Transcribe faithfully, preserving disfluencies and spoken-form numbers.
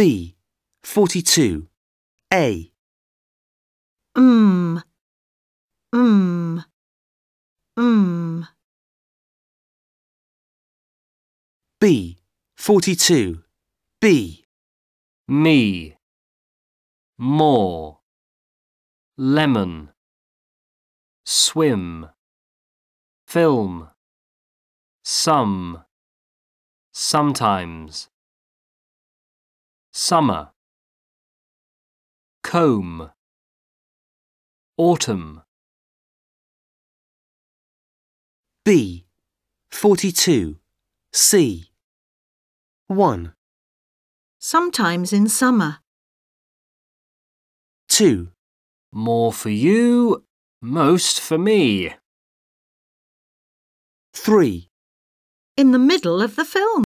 B. forty-two. A. Mm, mm, mm. B. forty-two. B. Me, more, lemon, swim, film, some, sometimes, summer, comb, autumn. B. forty-two. C. one. Sometimes in summer. two. More for you, most for me. three. In the middle of the film.